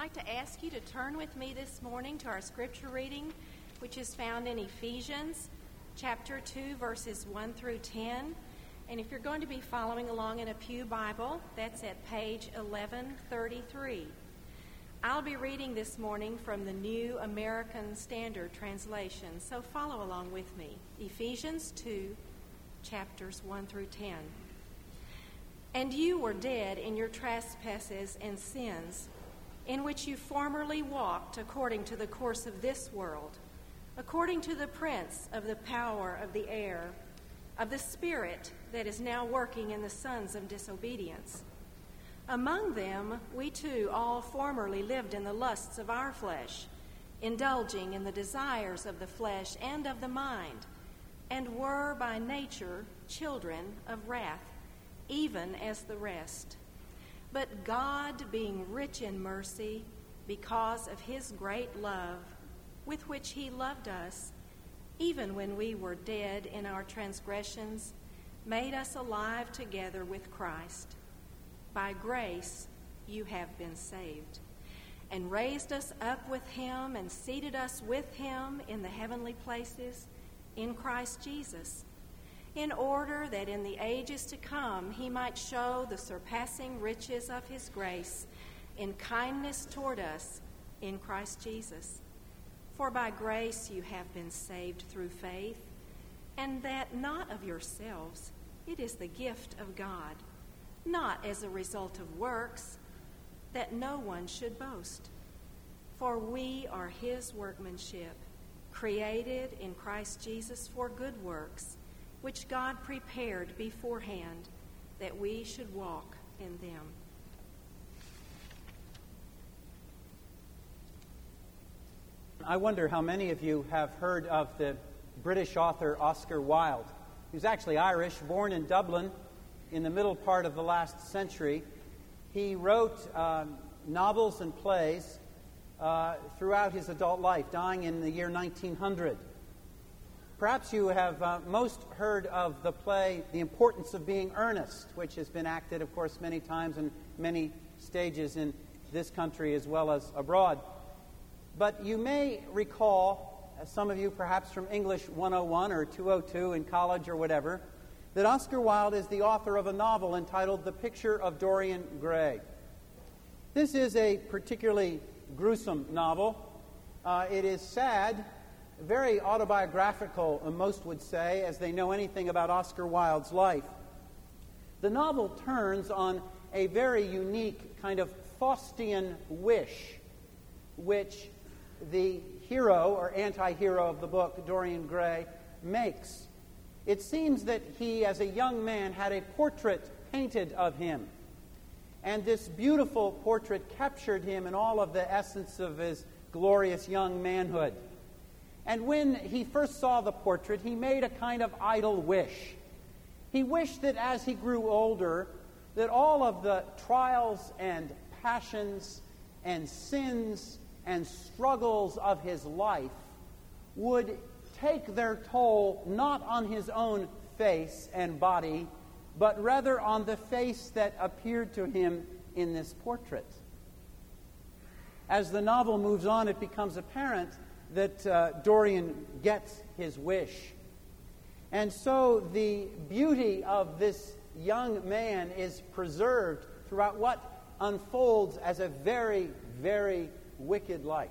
like to ask you to turn with me this morning to our scripture reading, which is found in Ephesians chapter 2, verses 1 through 10. And if you're going to be following along in a Pew Bible, that's at page 1133. I'll be reading this morning from the New American Standard Translation, so follow along with me. Ephesians 2, chapters 1 through 10. And you were dead in your trespasses and sins, in which you formerly walked according to the course of this world, according to the prince of the power of the air, of the spirit that is now working in the sons of disobedience. Among them, we too all formerly lived in the lusts of our flesh, indulging in the desires of the flesh and of the mind, and were by nature children of wrath, even as the rest. But God, being rich in mercy, because of his great love, with which he loved us, even when we were dead in our transgressions, made us alive together with Christ. By grace you have been saved, and raised us up with him and seated us with him in the heavenly places in Christ Jesus, in order that in the ages to come he might show the surpassing riches of his grace in kindness toward us in Christ Jesus. For by grace you have been saved through faith, and that not of yourselves, it is the gift of God, not as a result of works, that no one should boast. For we are his workmanship, created in Christ Jesus for good works, which God prepared beforehand that we should walk in them. I wonder how many of you have heard of the British author Oscar Wilde. He was actually Irish, born in Dublin in the middle part of the last century. He wrote novels and plays throughout his adult life, dying in the year 1900. Perhaps you have most heard of the play The Importance of Being Earnest, which has been acted, of course, many times in many stages in this country as well as abroad. But you may recall, some of you perhaps from English 101 or 202 in college or whatever, that Oscar Wilde is the author of a novel entitled The Picture of Dorian Gray. This is a particularly gruesome novel. It is sad, very autobiographical, most would say, as they know anything about Oscar Wilde's life. The novel turns on a very unique kind of Faustian wish, which the hero or anti-hero of the book, Dorian Gray, makes. It seems that he, as a young man, had a portrait painted of him. And this beautiful portrait captured him in all of the essence of his glorious young manhood. And when he first saw the portrait, he made a kind of idle wish. He wished that as he grew older, that all of the trials and passions and sins and struggles of his life would take their toll not on his own face and body, but rather on the face that appeared to him in this portrait. As the novel moves on, it becomes apparent that Dorian gets his wish. And so the beauty of this young man is preserved throughout what unfolds as a very, very wicked life.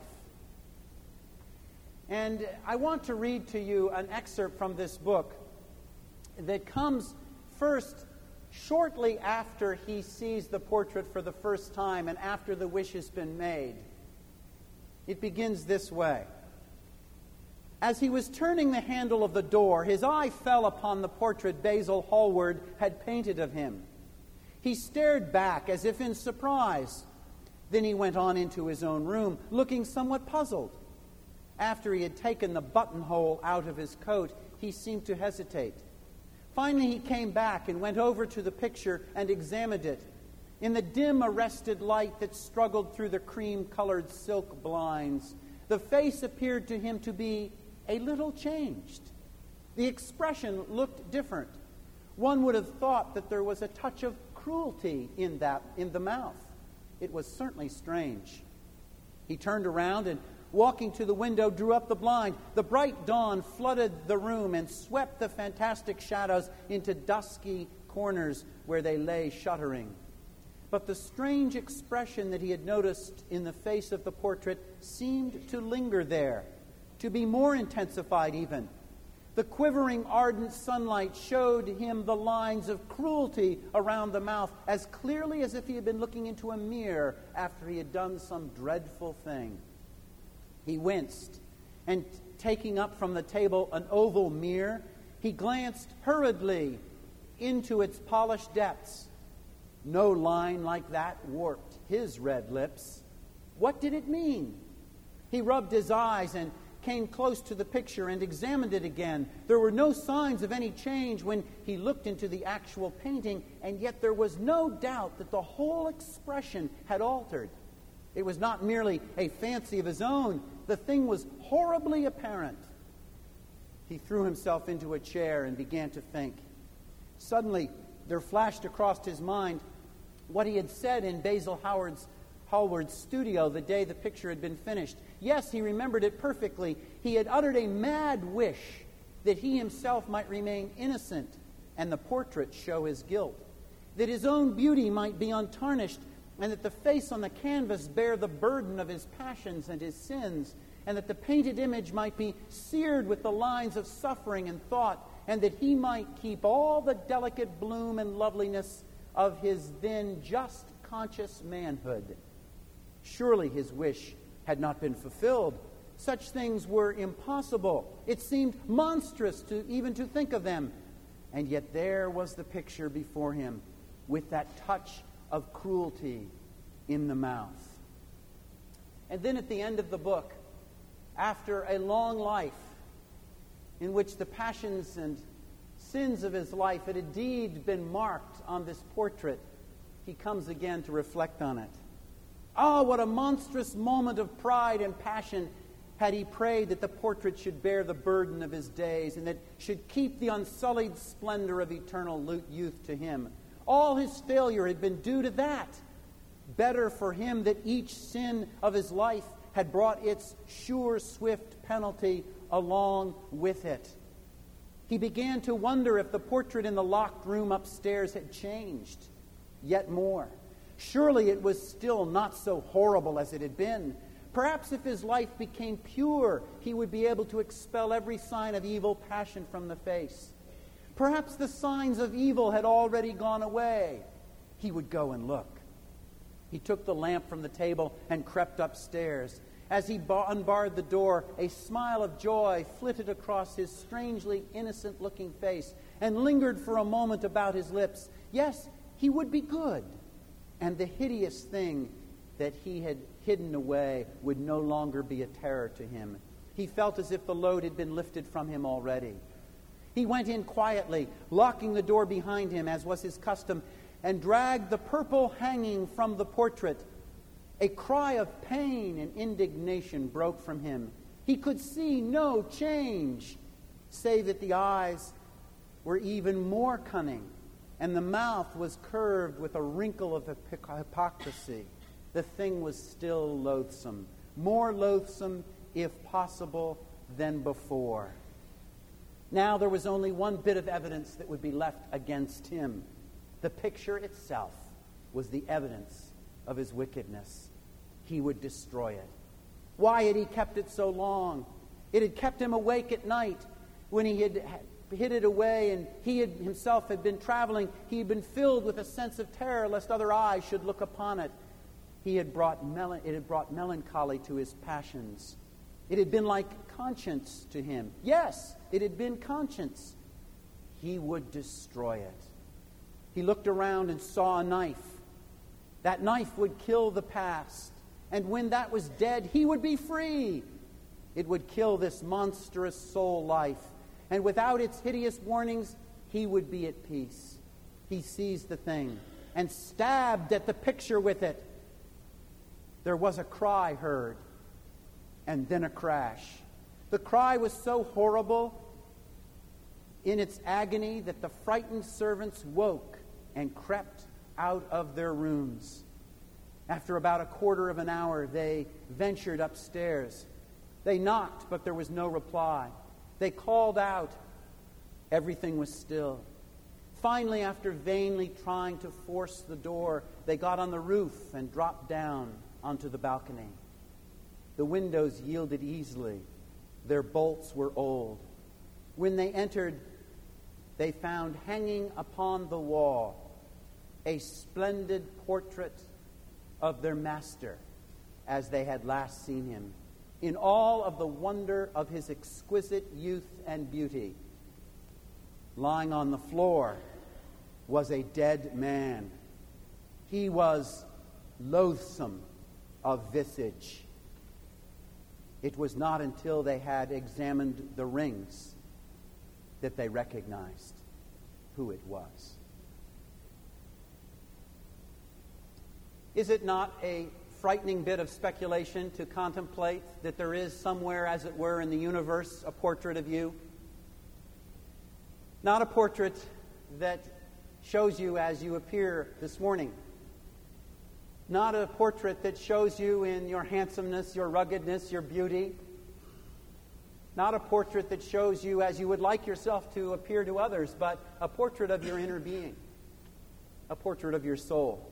And I want to read to you an excerpt from this book that comes first shortly after he sees the portrait for the first time and after the wish has been made. It begins this way. As he was turning the handle of the door, his eye fell upon the portrait Basil Hallward had painted of him. He stared back as if in surprise. Then he went on into his own room, looking somewhat puzzled. After he had taken the buttonhole out of his coat, he seemed to hesitate. Finally, he came back and went over to the picture and examined it. In the dim, arrested light that struggled through the cream-colored silk blinds, the face appeared to him to be a little changed. The expression looked different. One would have thought that there was a touch of cruelty in the mouth. It was certainly strange. He turned around and, walking to the window, drew up the blind. The bright dawn flooded the room and swept the fantastic shadows into dusky corners where they lay shuddering. But the strange expression that he had noticed in the face of the portrait seemed to linger there, to be more intensified even. The quivering, ardent sunlight showed him the lines of cruelty around the mouth as clearly as if he had been looking into a mirror after he had done some dreadful thing. He winced, and taking up from the table an oval mirror, he glanced hurriedly into its polished depths. No line like that warped his red lips. What did it mean? He rubbed his eyes and came close to the picture and examined it again. There were no signs of any change when he looked into the actual painting, and yet there was no doubt that the whole expression had altered. It was not merely a fancy of his own. The thing was horribly apparent. He threw himself into a chair and began to think. Suddenly, there flashed across his mind what he had said in Basil Hallward's studio the day the picture had been finished. Yes, he remembered it perfectly. He had uttered a mad wish that he himself might remain innocent and the portrait show his guilt, that his own beauty might be untarnished, and that the face on the canvas bear the burden of his passions and his sins, and that the painted image might be seared with the lines of suffering and thought, and that he might keep all the delicate bloom and loveliness of his then just conscious manhood. Surely his wish had not been fulfilled. Such things were impossible. It seemed monstrous even to think of them. And yet there was the picture before him, with that touch of cruelty in the mouth. And then at the end of the book, after a long life in which the passions and sins of his life had indeed been marked on this portrait, he comes again to reflect on it. Ah, what a monstrous moment of pride and passion had he prayed that the portrait should bear the burden of his days and that should keep the unsullied splendor of eternal youth to him. All his failure had been due to that. Better for him that each sin of his life had brought its sure, swift penalty along with it. He began to wonder if the portrait in the locked room upstairs had changed yet more. Surely it was still not so horrible as it had been. Perhaps if his life became pure, he would be able to expel every sign of evil passion from the face. Perhaps the signs of evil had already gone away. He would go and look. He took the lamp from the table and crept upstairs. As he unbarred the door, a smile of joy flitted across his strangely innocent-looking face and lingered for a moment about his lips. Yes, he would be good, and the hideous thing that he had hidden away would no longer be a terror to him. He felt as if the load had been lifted from him already. He went in quietly, locking the door behind him, as was his custom, and dragged the purple hanging from the portrait. A cry of pain and indignation broke from him. He could see no change, save that the eyes were even more cunning, and the mouth was curved with a wrinkle of hypocrisy. The thing was still loathsome, more loathsome, if possible, than before. Now there was only one bit of evidence that would be left against him. The picture itself was the evidence of his wickedness. He would destroy it. Why had he kept it so long? It had kept him awake at night when he had hid it away, and he himself had been traveling. He had been filled with a sense of terror lest other eyes should look upon it. It had brought melancholy to his passions. It had been like conscience to him. Yes, it had been conscience. He would destroy it. He looked around and saw a knife. That knife would kill the past. And when that was dead, he would be free. It would kill this monstrous soul life. And without its hideous warnings, he would be at peace. He seized the thing and stabbed at the picture with it. There was a cry heard, and then a crash. The cry was so horrible in its agony that the frightened servants woke and crept out of their rooms. After about a quarter of an hour, they ventured upstairs. They knocked, but there was no reply. They called out. Everything was still. Finally, after vainly trying to force the door, they got on the roof and dropped down onto the balcony. The windows yielded easily. Their bolts were old. When they entered, they found hanging upon the wall a splendid portrait of their master as they had last seen him, in all of the wonder of his exquisite youth and beauty. Lying on the floor was a dead man. He was loathsome of visage. It was not until they had examined the rings that they recognized who it was. Is it not a frightening bit of speculation to contemplate that there is somewhere, as it were, in the universe, a portrait of you? Not a portrait that shows you as you appear this morning. Not a portrait that shows you in your handsomeness, your ruggedness, your beauty. Not a portrait that shows you as you would like yourself to appear to others, but a portrait of your inner being, a portrait of your soul.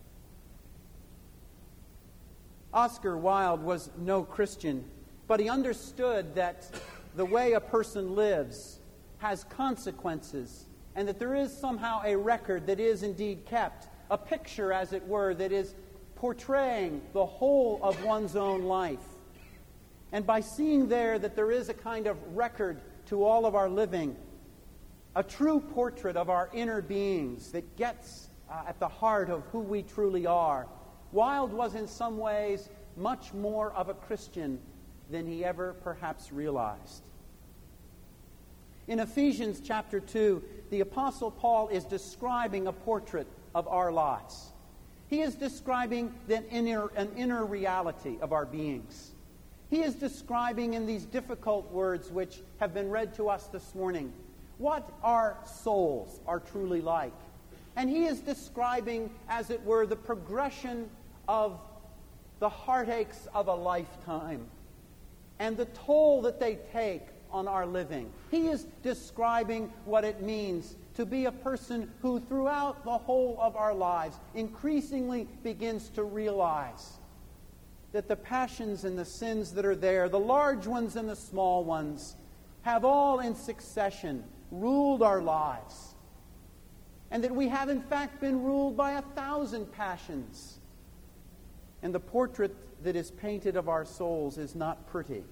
Oscar Wilde was no Christian, but he understood that the way a person lives has consequences, and that there is somehow a record that is indeed kept, a picture, as it were, that is portraying the whole of one's own life. And by seeing there that there is a kind of record to all of our living, a true portrait of our inner beings that gets at the heart of who we truly are, Wilde was in some ways much more of a Christian than he ever perhaps realized. In Ephesians chapter 2, the Apostle Paul is describing a portrait of our lives. He is describing an inner reality of our beings. He is describing in these difficult words which have been read to us this morning what our souls are truly like. And he is describing, as it were, the progression of the heartaches of a lifetime and the toll that they take on our living. He is describing what it means to be a person who throughout the whole of our lives increasingly begins to realize that the passions and the sins that are there, the large ones and the small ones, have all in succession ruled our lives. And that we have in fact been ruled by 1,000 passions. And the portrait that is painted of our souls is not pretty.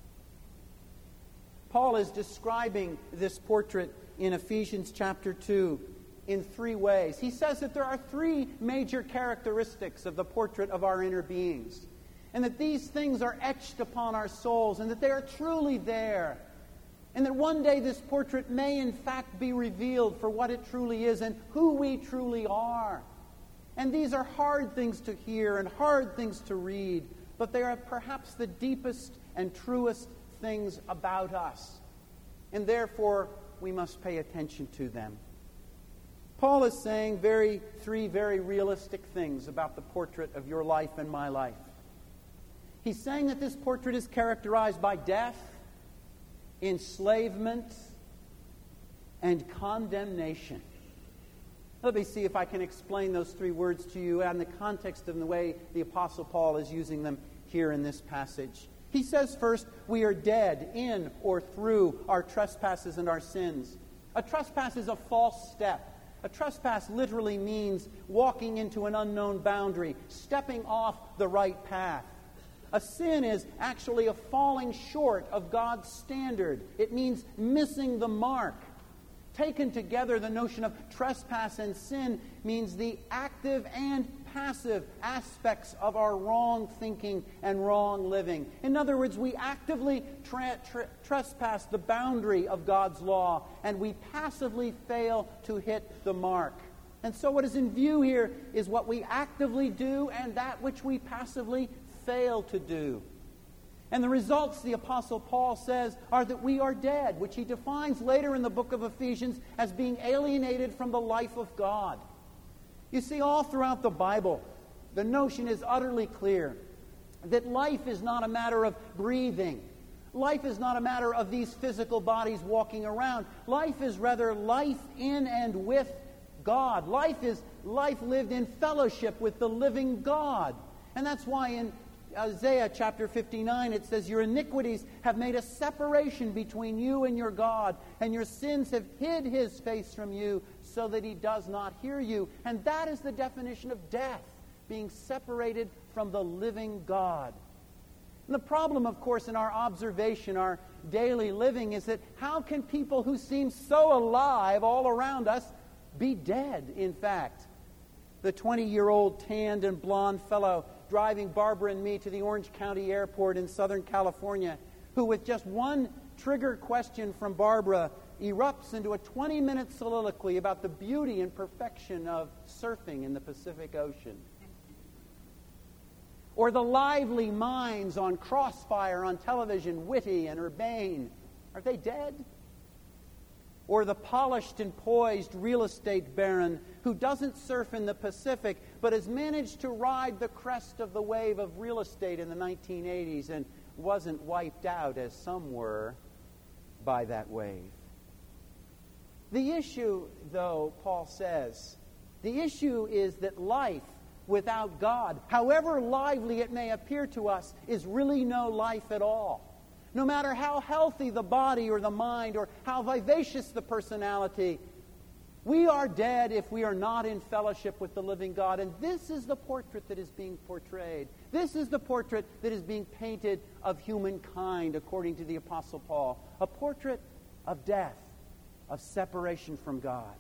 Paul is describing this portrait in Ephesians chapter 2 in 3 ways. He says that there are 3 major characteristics of the portrait of our inner beings, and that these things are etched upon our souls, and that they are truly there, and that one day this portrait may in fact be revealed for what it truly is and who we truly are. And these are hard things to hear and hard things to read, but they are perhaps the deepest and truest things about us. And therefore, we must pay attention to them. Paul is saying 3 very realistic things about the portrait of your life and my life. He's saying that this portrait is characterized by death, enslavement, and condemnation. Let me see if I can explain those 3 words to you in the context of the way the Apostle Paul is using them here in this passage. He says first, we are dead in or through our trespasses and our sins. A trespass is a false step. A trespass literally means walking into an unknown boundary, stepping off the right path. A sin is actually a falling short of God's standard. It means missing the mark. Taken together, the notion of trespass and sin means the active and passive aspects of our wrong thinking and wrong living. In other words, we actively trespass the boundary of God's law, and we passively fail to hit the mark. And so what is in view here is what we actively do and that which we passively fail to do. And the results, the Apostle Paul says, are that we are dead, which he defines later in the book of Ephesians as being alienated from the life of God. You see, all throughout the Bible, The notion is utterly clear that life is not a matter of breathing. Life is not a matter of these physical bodies walking around. Life is rather life in and with God. Life is life lived in fellowship with the living God. And that's why in Isaiah chapter 59 it says, "Your iniquities have made a separation between you and your God, and your sins have hid his face from you so that he does not hear you." And that is the definition of death, being separated from the living God. And the problem, of course, in our observation, our daily living, is that how can people who seem so alive all around us be dead, in fact? The 20-year-old tanned and blonde fellow driving Barbara and me to the Orange County Airport in Southern California, who with just one trigger question from Barbara erupts into a 20-minute soliloquy about the beauty and perfection of surfing in the Pacific Ocean. Or the lively minds on Crossfire on television, witty and urbane. Are they dead? Or the polished and poised real estate baron who doesn't surf in the Pacific but has managed to ride the crest of the wave of real estate in the 1980s and wasn't wiped out, as some were, by that wave. The issue, though, Paul says, the issue is that life without God, however lively it may appear to us, is really no life at all. No matter how healthy the body or the mind or how vivacious the personality, we are dead if we are not in fellowship with the living God. And this is the portrait that is being portrayed. This is the portrait that is being painted of humankind, according to the Apostle Paul. A portrait of death, of separation from God.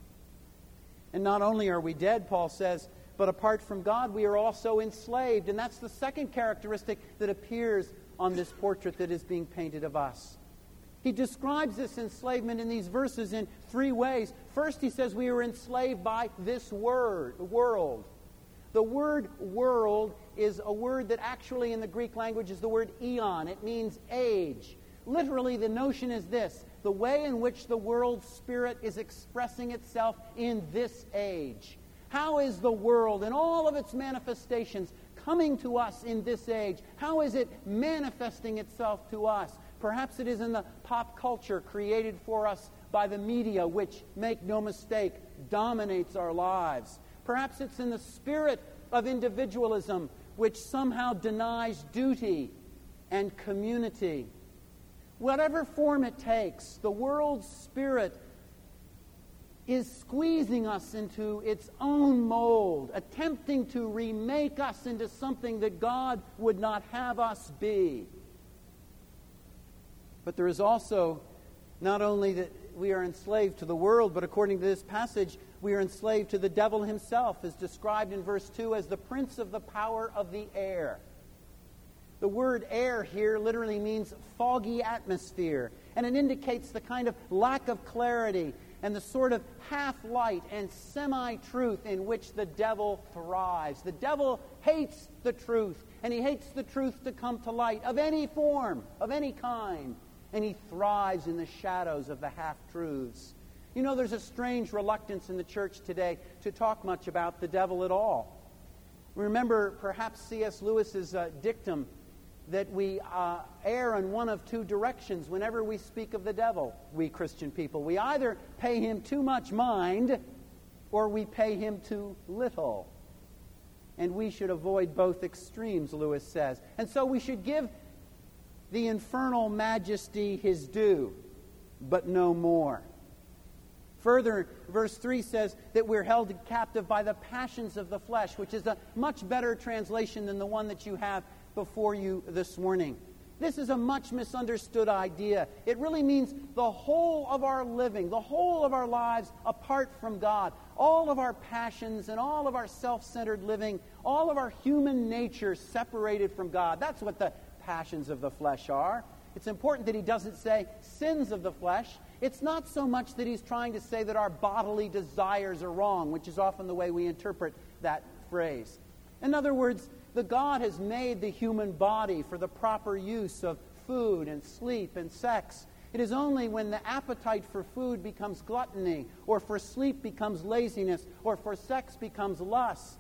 And not only are we dead, Paul says, but apart from God, we are also enslaved. And that's the second characteristic that appears on this portrait that is being painted of us. He describes this enslavement in these verses in three ways. First, he says we are enslaved by this world. The word world is a word that actually in the Greek language is the word eon. It means age. Literally, the notion is this: the way in which the world's spirit is expressing itself in this age. How is the world in all of its manifestations coming to us in this age? How is it manifesting itself to us? Perhaps it is in the pop culture created for us by the media, which, make no mistake, dominates our lives. Perhaps it's in the spirit of individualism, which somehow denies duty and community. Whatever form it takes, the world's spirit is squeezing us into its own mold, attempting to remake us into something that God would not have us be. But there is also not only that we are enslaved to the world, but according to this passage, we are enslaved to the devil himself, as described in verse 2 as the prince of the power of the air. The word air here literally means foggy atmosphere, and it indicates the kind of lack of clarity and the sort of half-light and semi-truth in which the devil thrives. The devil hates the truth, and he hates the truth to come to light of any form, of any kind, and he thrives in the shadows of the half-truths. You know, there's a strange reluctance in the church today to talk much about the devil at all. Remember perhaps C.S. Lewis's dictum that we err in one of two directions whenever we speak of the devil, we Christian people. We either pay him too much mind or we pay him too little. And we should avoid both extremes, Lewis says. And so we should give the infernal majesty his due, but no more. Further, verse 3 says that we're held captive by the passions of the flesh, which is a much better translation than the one that you have before you this morning. This is a much misunderstood idea. It really means the whole of our living, the whole of our lives apart from God, all of our passions and all of our self-centered living, all of our human nature separated from God. That's what the passions of the flesh are. It's important that he doesn't say sins of the flesh. It's not so much that he's trying to say that our bodily desires are wrong, which is often the way we interpret that phrase. In other words, the God has made the human body for the proper use of food and sleep and sex. It is only when the appetite for food becomes gluttony, or for sleep becomes laziness, or for sex becomes lust,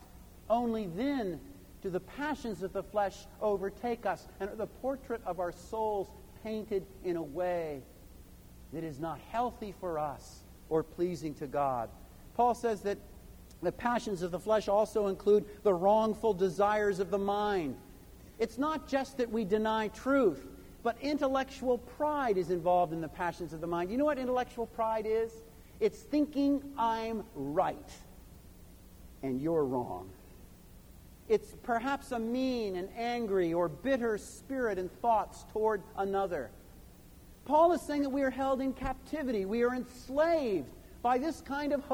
Only then do the passions of the flesh overtake us, and the portrait of our souls painted in a way that is not healthy for us or pleasing to God. Paul says that the passions of the flesh also include the wrongful desires of the mind. It's not just that we deny truth, but intellectual pride is involved in the passions of the mind. You know what intellectual pride is? It's thinking I'm right and you're wrong. It's perhaps a mean and angry or bitter spirit and thoughts toward another. Paul is saying that we are held in captivity. We are enslaved by this kind of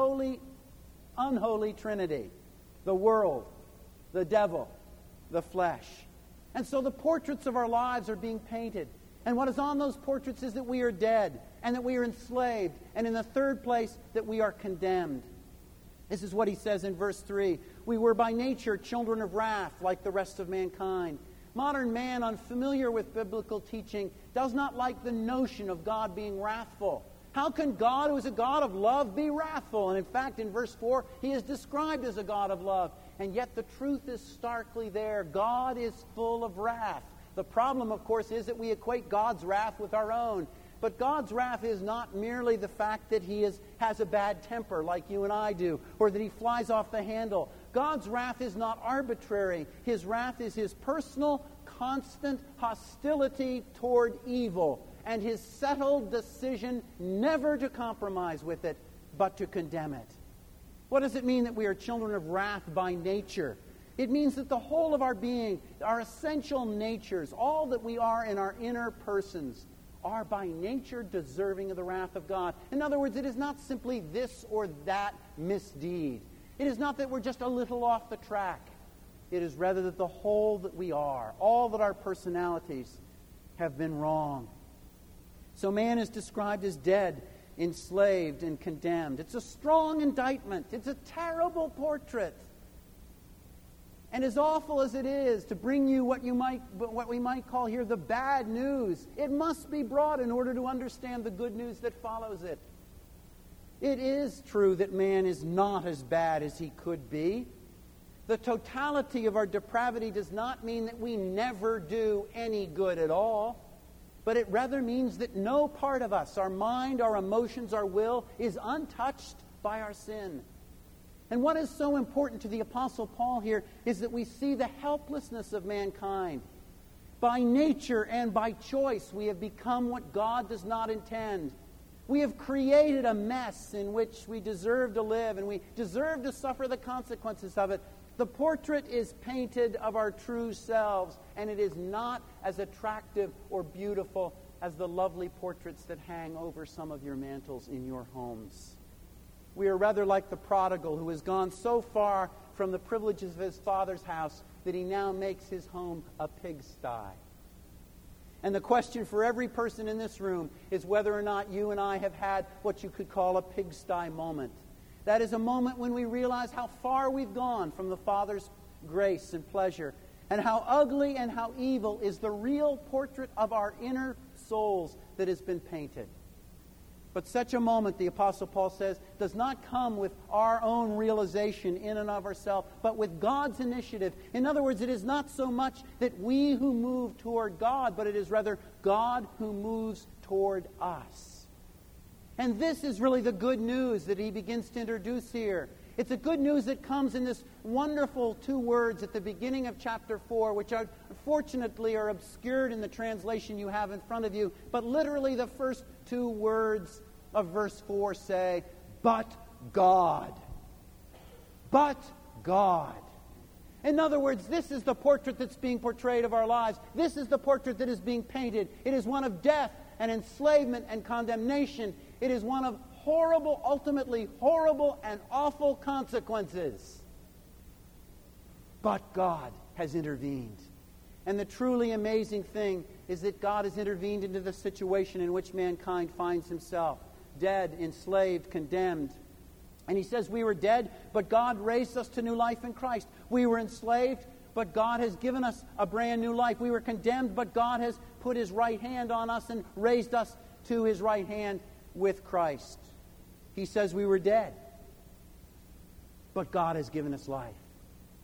unholy trinity. The world, the devil, the flesh. And so the portraits of our lives are being painted. And what is on those portraits is that we are dead and that we are enslaved. And in the third place, that we are condemned. This is what he says in verse 3. We were by nature children of wrath like the rest of mankind. Modern man, unfamiliar with biblical teaching, does not like the notion of God being wrathful. How can God, who is a God of love, be wrathful? And in fact, in verse 4, he is described as a God of love. And yet the truth is starkly there. God is full of wrath. The problem, of course, is that we equate God's wrath with our own. But God's wrath is not merely the fact that he has a bad temper like you and I do, or that he flies off the handle. God's wrath is not arbitrary. His wrath is his personal, constant hostility toward evil, and his settled decision never to compromise with it, but to condemn it. What does it mean that we are children of wrath by nature? It means that the whole of our being, our essential natures, all that we are in our inner persons, are by nature deserving of the wrath of God. In other words, it is not simply this or that misdeed. It is not that we're just a little off the track. It is rather that the whole that we are, all that our personalities have been wrong. So man is described as dead, enslaved, and condemned. It's a strong indictment. It's a terrible portrait. And as awful as it is to bring you what we might call here the bad news, it must be brought in order to understand the good news that follows it. It is true that man is not as bad as he could be. The totality of our depravity does not mean that we never do any good at all, but it rather means that no part of us, our mind, our emotions, our will, is untouched by our sin. And what is so important to the Apostle Paul here is that we see the helplessness of mankind. By nature and by choice, we have become what God does not intend. We have created a mess in which we deserve to live, and we deserve to suffer the consequences of it. The portrait is painted of our true selves, and it is not as attractive or beautiful as the lovely portraits that hang over some of your mantels in your homes. We are rather like the prodigal who has gone so far from the privileges of his father's house that he now makes his home a pigsty. And the question for every person in this room is whether or not you and I have had what you could call a pigsty moment. That is a moment when we realize how far we've gone from the Father's grace and pleasure, and how ugly and how evil is the real portrait of our inner souls that has been painted. But such a moment, the Apostle Paul says, does not come with our own realization in and of ourselves, but with God's initiative. In other words, it is not so much that we who move toward God, but it is rather God who moves toward us. And this is really the good news that he begins to introduce here. It's a good news that comes in this wonderful two words at the beginning of chapter 4, which unfortunately are obscured in the translation you have in front of you. But literally the first two words of verse 4 say, "But God." But God. In other words, this is the portrait that's being portrayed of our lives. This is the portrait that is being painted. It is one of death and enslavement and condemnation. It is one of horrible, ultimately horrible and awful consequences. But God has intervened. And the truly amazing thing is that God has intervened into the situation in which mankind finds himself. Dead, enslaved, condemned. And he says we were dead, but God raised us to new life in Christ. We were enslaved, but God has given us a brand new life. We were condemned, but God has put his right hand on us and raised us to his right hand with Christ. He says we were dead, but God has given us life.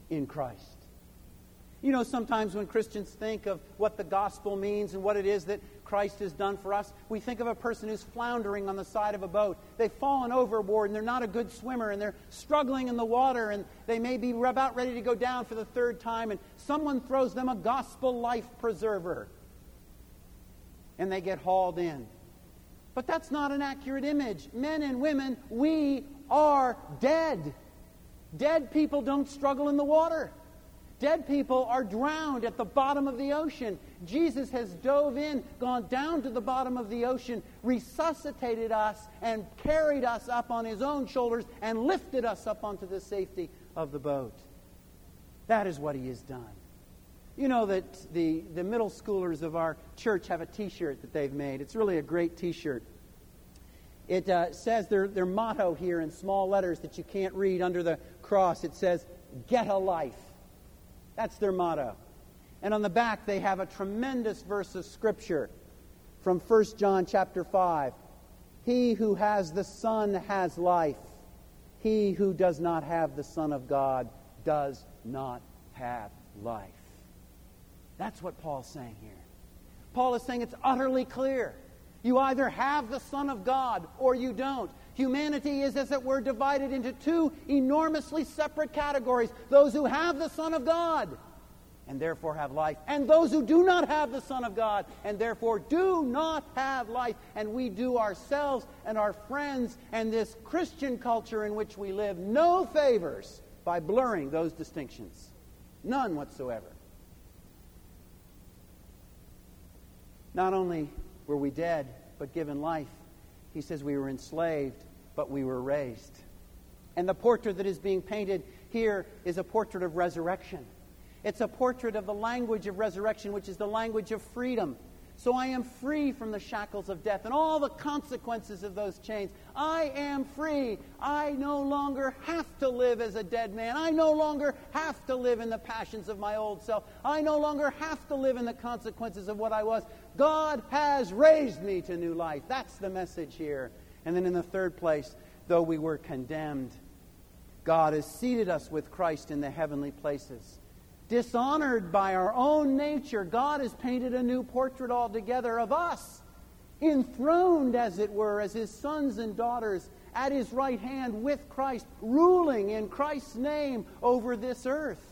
in Christ. You know, sometimes when Christians think of what the gospel means and what it is that Christ has done for us, we think of a person who's floundering on the side of a boat. They've fallen overboard and they're not a good swimmer and they're struggling in the water and they may be about ready to go down for the third time and someone throws them a gospel life preserver and they get hauled in. But that's not an accurate image. Men and women, we are dead. Dead people don't struggle in the water. Dead people are drowned at the bottom of the ocean. Jesus has dove in, gone down to the bottom of the ocean, resuscitated us, and carried us up on His own shoulders and lifted us up onto the safety of the boat. That is what He has done. You know that the middle schoolers of our church have a T-shirt that they've made. It's really a great T-shirt. It says their motto here in small letters that you can't read under the cross. It says, "Get a life." That's their motto. And on the back they have a tremendous verse of Scripture from 1 John chapter 5. He who has the Son has life. He who does not have the Son of God does not have life. That's what Paul's saying here. Paul is saying it's utterly clear. You either have the Son of God or you don't. Humanity is, as it were, divided into two enormously separate categories. Those who have the Son of God and therefore have life, and those who do not have the Son of God and therefore do not have life. And we do ourselves and our friends and this Christian culture in which we live no favors by blurring those distinctions. None whatsoever. Not only were we dead, but given life, he says we were enslaved, but we were raised. And the portrait that is being painted here is a portrait of resurrection. It's a portrait of the language of resurrection, which is the language of freedom. So I am free from the shackles of death and all the consequences of those chains. I am free. I no longer have to live as a dead man. I no longer have to live in the passions of my old self. I no longer have to live in the consequences of what I was. God has raised me to new life. That's the message here. And then in the third place, though we were condemned, God has seated us with Christ in the heavenly places. Dishonored by our own nature, God has painted a new portrait altogether of us, enthroned, as it were, as His sons and daughters at His right hand with Christ, ruling in Christ's name over this earth.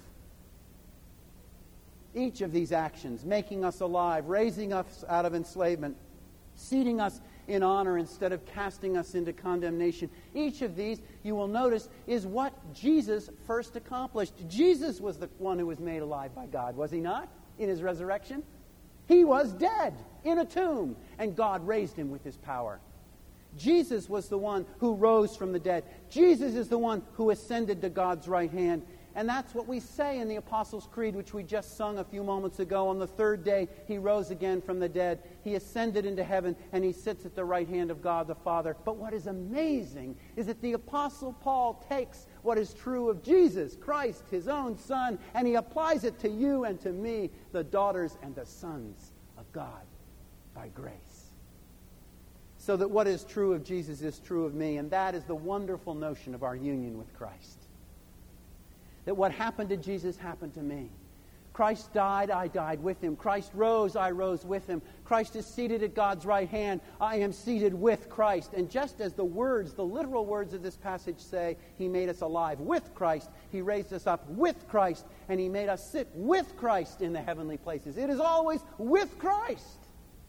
Each of these actions, making us alive, raising us out of enslavement, seating us in honor instead of casting us into condemnation. Each of these, you will notice, is what Jesus first accomplished. Jesus was the one who was made alive by God, was He not? In His resurrection. He was dead in a tomb, and God raised Him with His power. Jesus was the one who rose from the dead. Jesus is the one who ascended to God's right hand. And that's what we say in the Apostles' Creed, which we just sung a few moments ago. On the third day, He rose again from the dead. He ascended into heaven, and He sits at the right hand of God the Father. But what is amazing is that the Apostle Paul takes what is true of Jesus Christ, His own Son, and he applies it to you and to me, the daughters and the sons of God, by grace. So that what is true of Jesus is true of me, and that is the wonderful notion of our union with Christ. That what happened to Jesus happened to me. Christ died, I died with Him. Christ rose, I rose with Him. Christ is seated at God's right hand, I am seated with Christ. And just as the literal words of this passage say, He made us alive with Christ, He raised us up with Christ, and He made us sit with Christ in the heavenly places. It is always with Christ.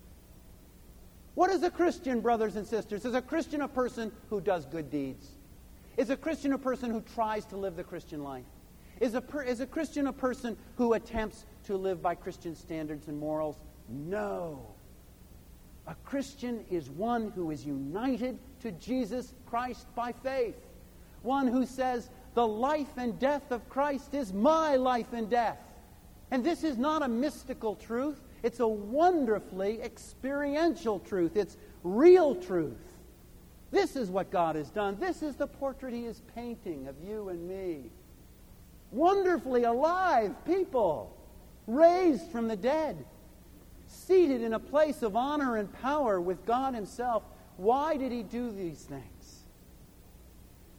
What is a Christian, brothers and sisters? Is a Christian a person who does good deeds? Is a Christian a person who tries to live the Christian life? Is a Christian a person who attempts to live by Christian standards and morals? No. A Christian is one who is united to Jesus Christ by faith. One who says, the life and death of Christ is my life and death. And this is not a mystical truth. It's a wonderfully experiential truth. It's real truth. This is what God has done. This is the portrait He is painting of you and me. Wonderfully alive people, raised from the dead, seated in a place of honor and power with God Himself. Why did He do these things?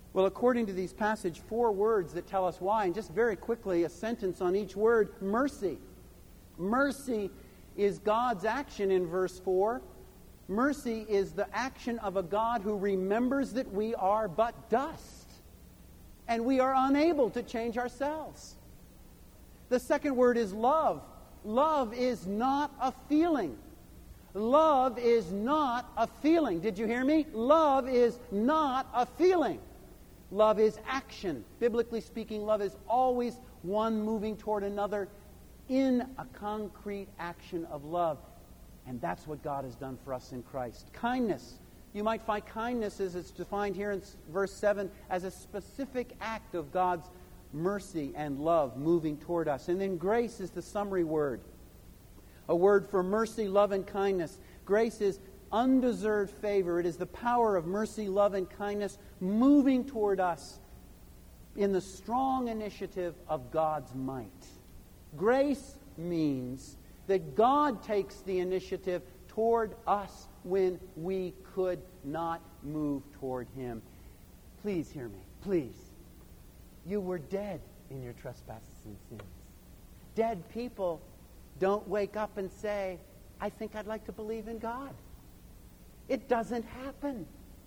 Well, according to these passages, 4 words that tell us why, and just very quickly, a sentence on each word. Mercy. Mercy is God's action in verse 4. Mercy is the action of a God who remembers that we are but dust, and we are unable to change ourselves. The second word is love. Love is not a feeling. Love is not a feeling. Did you hear me? Love is not a feeling. Love is action. Biblically speaking, love is always one moving toward another in a concrete action of love. And that's what God has done for us in Christ. Kindness. You might find kindness, as it's defined here in verse 7, as a specific act of God's mercy and love moving toward us. And then grace is the summary word. A word for mercy, love, and kindness. Grace is undeserved favor. It is the power of mercy, love, and kindness moving toward us in the strong initiative of God's might. Grace means that God takes the initiative toward us when we could not move toward Him. Please hear me. Please. You were dead in your trespasses and sins. Dead people don't wake up and say, I think I'd like to believe in God. It doesn't happen.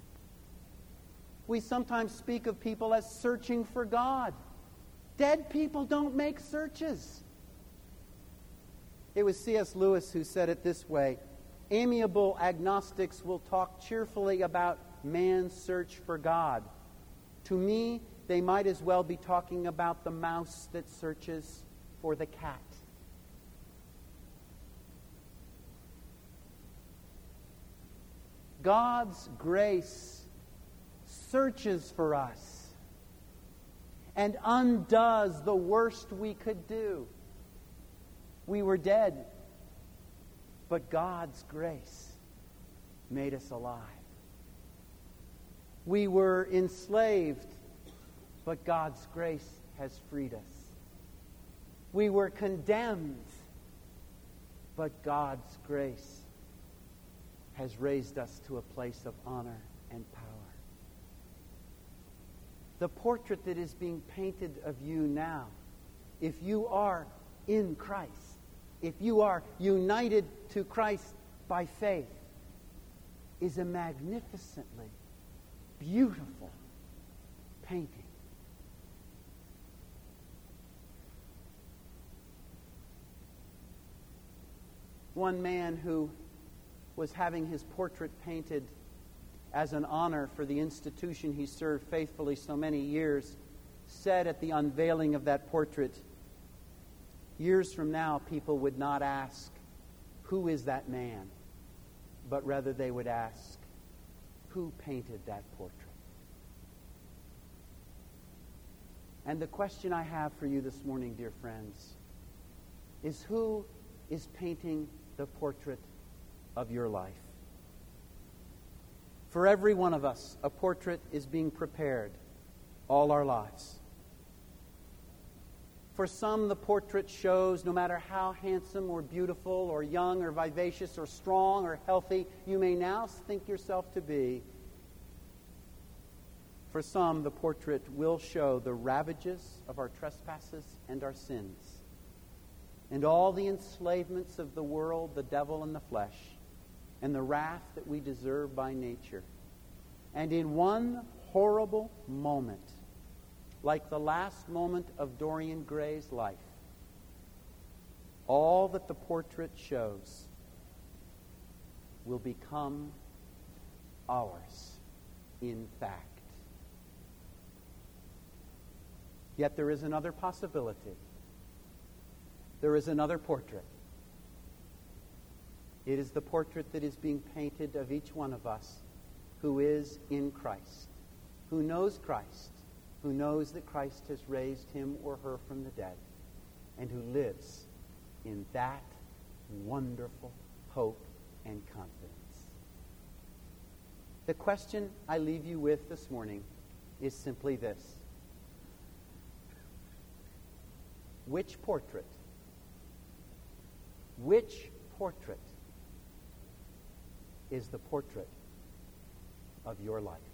We sometimes speak of people as searching for God. Dead people don't make searches. It was C.S. Lewis who said it this way: amiable agnostics will talk cheerfully about man's search for God. To me, they might as well be talking about the mouse that searches for the cat. God's grace searches for us and undoes the worst we could do. We were dead, but God's grace made us alive. We were enslaved, but God's grace has freed us. We were condemned, but God's grace has raised us to a place of honor and power. The portrait that is being painted of you now, if you are in Christ, if you are united to Christ by faith, is a magnificently beautiful painting. One man who was having his portrait painted as an honor for the institution he served faithfully so many years said at the unveiling of that portrait, years from now people would not ask, who is that man? But rather they would ask, who painted that portrait? And the question I have for you this morning, dear friends, is who is painting the portrait of your life? For every one of us, a portrait is being prepared all our lives. For some, the portrait shows, no matter how handsome or beautiful or young or vivacious or strong or healthy you may now think yourself to be, for some, the portrait will show the ravages of our trespasses and our sins, and all the enslavements of the world, the devil, and the flesh, and the wrath that we deserve by nature. And in one horrible moment, like the last moment of Dorian Gray's life, all that the portrait shows will become ours in fact. Yet there is another possibility. There is another portrait. It is the portrait that is being painted of each one of us who is in Christ, who knows Christ, who knows that Christ has raised him or her from the dead, and who lives in that wonderful hope and confidence. The question I leave you with this morning is simply this: which portrait is the portrait of your life?